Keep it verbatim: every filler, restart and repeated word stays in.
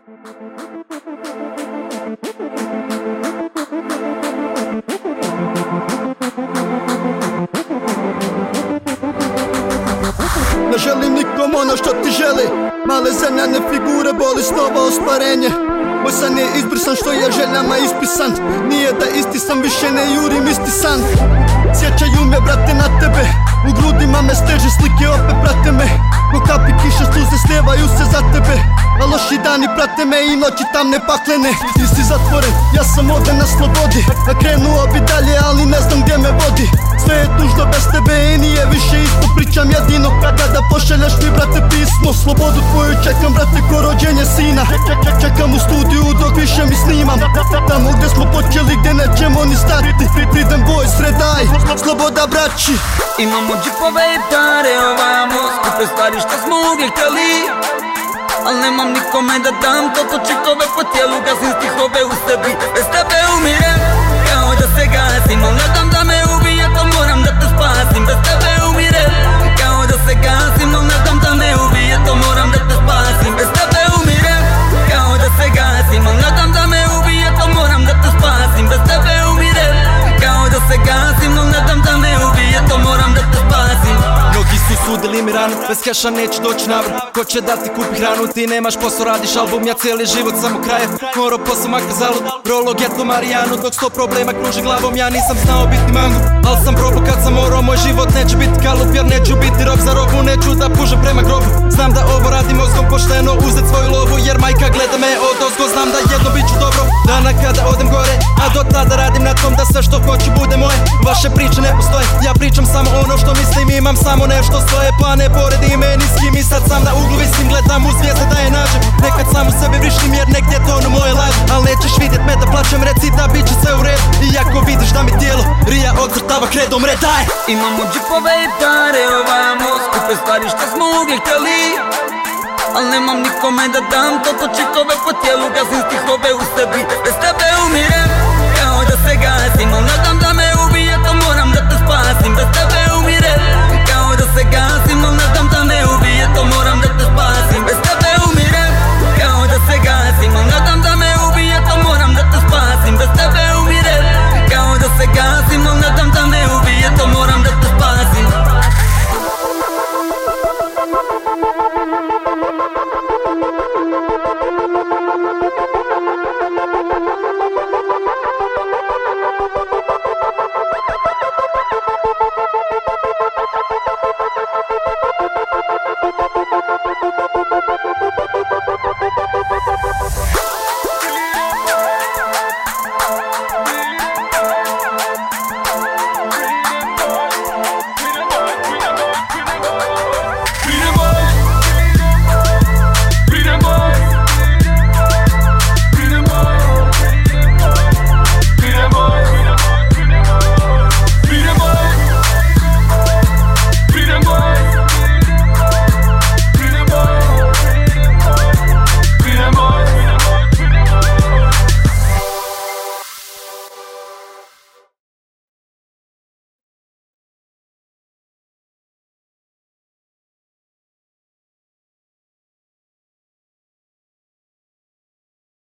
Ne želim nikom ono što ti želi. Male zanjane figure, boli snova ostvarenje. Moj san je izbrisan što je željama ispisan. Nije da isti sam, više ne jurim isti san. Sjećaju me brate na tebe, u grudima me steže, slike opet prate me. Ko kapi kiše suze slijevaju se za tebe, a loši dani prate me i noći tamne paklene. Ti si zatvoren, ja sam ovdje na slobodi, a krenuo bi dalje ali ne znam gdje me vodi. Sve je tužno bez tebe i nije više isto. Pričam jedino kada da pošalješ mi brate pismo. Slobodu tvoju čekam brate ko rođenje sina. Čekam u studiju dok više mi snimam. Tamo gdje smo počeli gdje nećemo ni stati. Freedom boys, red eye, sloboda braći. Imamo džipove i pare ovamo, skupe stvari šta smo uvijek htjeli, al nemam nikome da dam toliko čekove po tijelu. Gasim stihove u sebi, bez tebe umirem, kao da se gasim. Al ne dam da me ubije, to moram da te spasim. Bez tebe umirem, kao da se gasim. Al ne dam da me ubije, to moram da te spasim. Bez tebe umirem, kao da se gasim. Al ne dam da me ubije, to moram da te spasim. Bez tebe umirem, kao da se gasim. Al ne dam da me ubije, to moram da te spasim. Mnogi su sudili mi ranu, bez keša neću doći navrat. Ko će da ti kupi hranu, ti nemaš posao, radiš album. Ja cijeli život samo krajev, moro posao makar zalud. Prolog eto Marijanu, dok sto problema kruži glavom. Ja nisam znao biti mangu, al sam probao kad sam morao. Moj život neće biti kalup, jer neću biti rob za robu. Neću da pužem prema grobu, znam da ovo radim mozgom pošteno. Uzet svoju lovu, jer majka gleda me odozgo. Znam da jedno bit ću dobro, dana kada odem gore. A do tada radim na tom da sve što hoću bude moje. Vaše priče ne postoje, ja pričam samo ono što mislim. Imam samo nešto svoje plane, poredi me ni s kim. I sad sam na uglu visim, gledam u zvijezde da je nađem. Nekad sam u sebi vrištim jer negdje tonu moje laž. Al nećeš vidjet me da plaćem, reci da bit će sve u red. Iako vidiš da mi tijelo rija odcrtava kredom, red daj. Imamo džipove i pare ovamo, skupe stvari šta smo uvijek htjeli, al nemam nikome da dam toliko čekove po tijelu. Gasim stihove u sebi, bez tebe umirem,